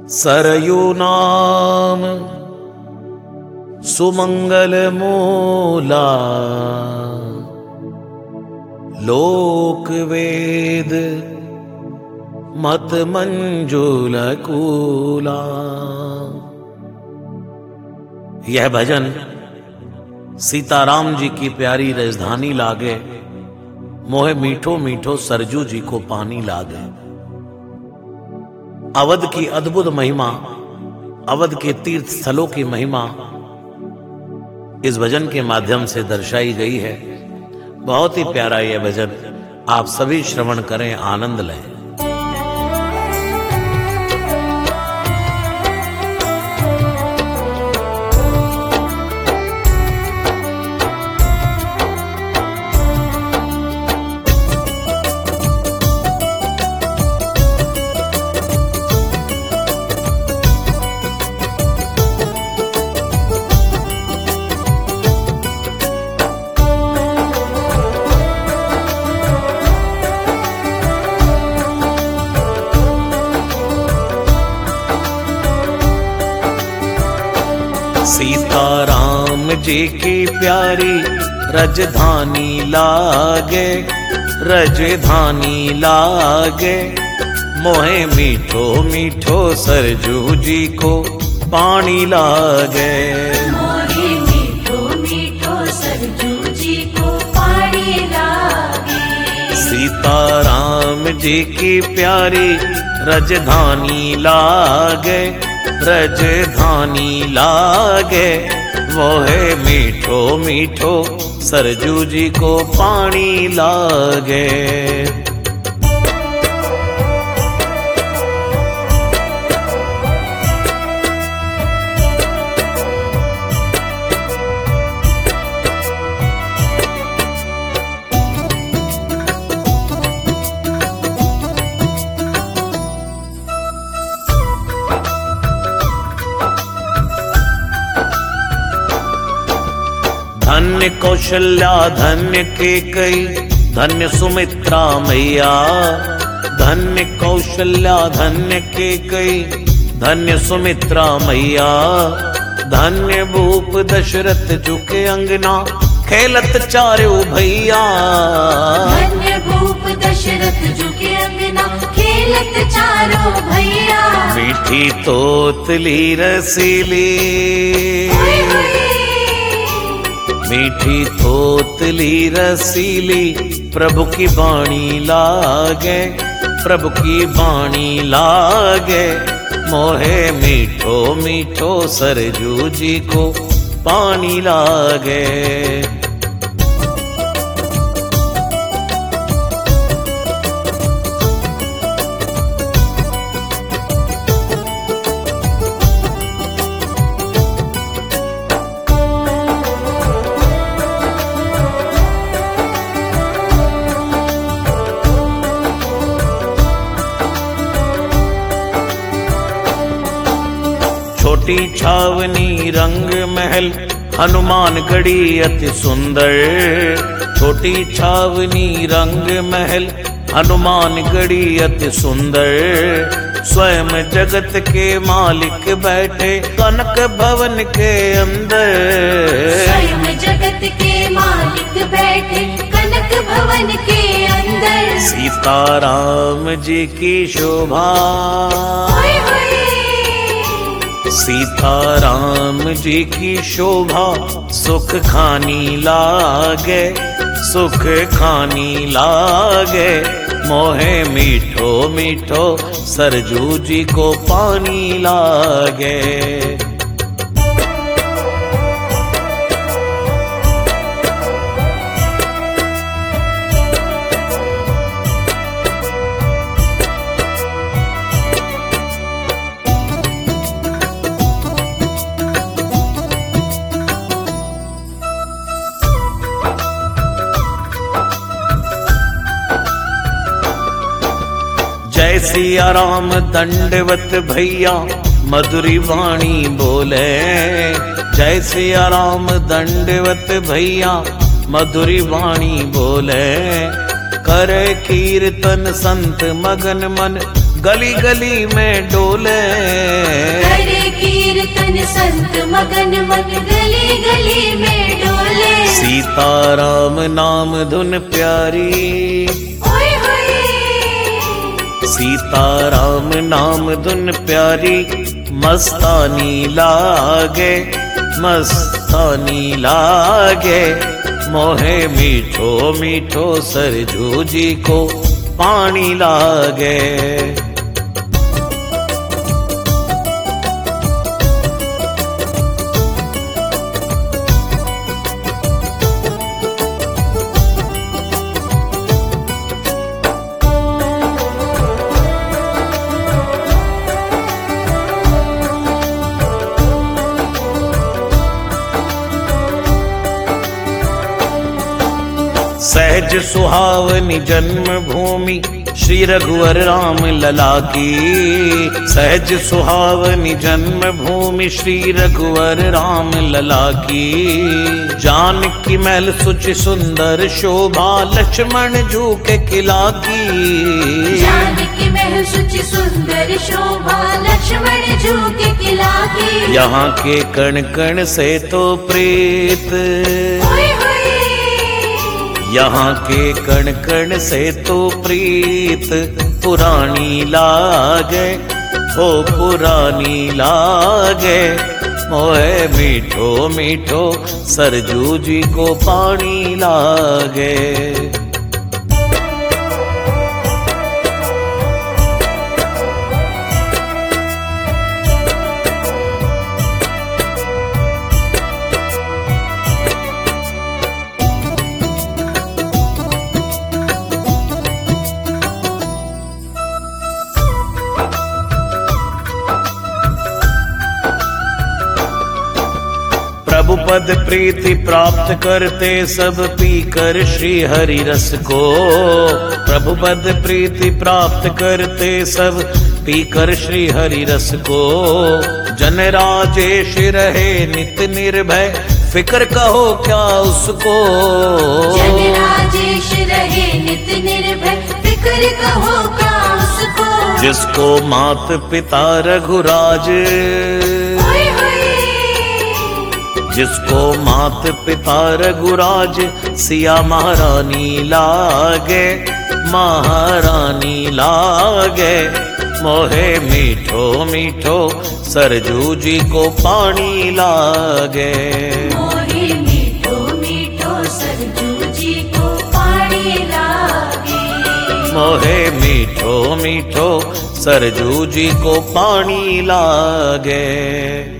सरयू नाम सुमंगल मूला, लोक वेद मत मंजुल कूला। यह भजन सीताराम जी की प्यारी राजधानी लागे, मोहे मीठो मीठो सरजू जी को पानी लागे। अवध की अद्भुत महिमा, अवध के तीर्थ स्थलों की महिमा इस भजन के माध्यम से दर्शाई गई है। बहुत ही प्यारा यह भजन, आप सभी श्रवण करें, आनंद लें। सीताराम जी की प्यारी राजधानी लागे, राजधानी लागे। मोहे मीठो मीठो सरजू जी को पानी लागे, मोहे मीठो मीठो सरजू जी को पानी लागे। सीताराम जी की प्यारी राजधानी लागे, राजधानी लागे। वो है मीठो मीठो सरजू जी को पानी लागे। धन्य कौशल्या धन्य केकई, धन्य सुमित्रा मैया। धन्य कौशल्या धन्य केकई, धन्य सुमित्रा मैया। धन्य भूप दशरथ झुके अंगना, खेलत चारो भैया। धन्य भूप दशरथ झुके अंगना, खेलत चारो भैया। मीठी तोतली रसीली, मीठी तोतली रसीली। प्रभु की बाणी लागे, प्रभु की बाणी लागे। मोहे मीठो मीठो सरजू जी को पानी लागे। छोटी छावनी रंग महल, हनुमान गढ़ी अति सुंदर। छोटी छावनी रंग महल, हनुमान गढ़ी अति सुंदर। स्वयं जगत के मालिक बैठे, कनक भवन के अंदर। स्वयं जगत के मालिक बैठे, कनक भवन के अंदर। सीताराम जी की शोभा, सीताराम जी की शोभा। सुख खानी लागे, सुख खानी लागे। मोहे मीठो मीठो सरजू जी को पानी लागे। जय सिया राम दंडवत भैया, मधुरी वाणी बोले। जय सिया राम दंडवत भैया, मधुरी वाणी बोले। करे कीर्तन संत मगन मन, गली गली में डोले। करे कीर्तन संत मगन मन गली गली में डोले। सीताराम नाम धुन प्यारी, ओए होए। सीताराम नाम धुन प्यारी, मस्तानी लागे मस्तानी लागे। मोहे मीठो मीठो सरजू जी को पानी लागे। सहज सुहावनी जन्म भूमि श्री रघुवर राम लला की। सहज सुहावनी जन्म भूमि श्री रघुवर राम लला की। जानकी महल सुचि सुंदर शोभा, लक्ष्मण जू के किला की। जानकी महल सुचि सुंदर शोभा, लक्ष्मण जू के किला की। यहाँ के कण कण से तो प्रीत, ओए होए। यहाँ के कण कण से तो प्रीत पुरानी लागे, हो पुरानी लागे। मोहे मीठो मीठो सरजू जी को पानी लागे। प्रभु पद प्रीति प्राप्त करते सब पीकर श्री हरि रस को। प्रभु पद प्रीति प्राप्त करते सब पीकर श्री हरि रस को। जन राजेश रहे नित निर्भय, फिक्र कहो क्या उसको। जन राजेश रहे नित निर्भय, फिक्र कहो क्या उसको। जिसको मात पिता रघुराज, जिसको मात पिता रघुराज, सिया महारानी लागे महारानी लागे। मोहे मीठो मीठो सरजू जी को पानी लागे। मोहे मीठो मीठो सरजू जी को पानी लागे। मोहे मीठो मीठो सरजू जी को पानी लागे।